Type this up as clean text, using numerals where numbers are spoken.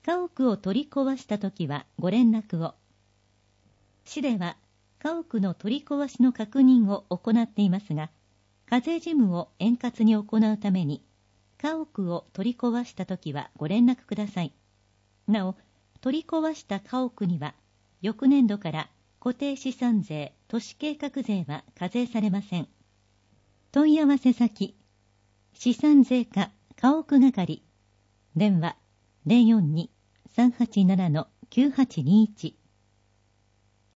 家屋を取り壊したときはご連絡を。市では家屋の取り壊しの確認を行っていますが、課税事務を円滑に行うために、家屋を取り壊したときはご連絡ください。なお、取り壊した家屋には、翌年度から固定資産税、都市計画税は課税されません。問い合わせ先、資産税課家屋係、電話 042-387-9821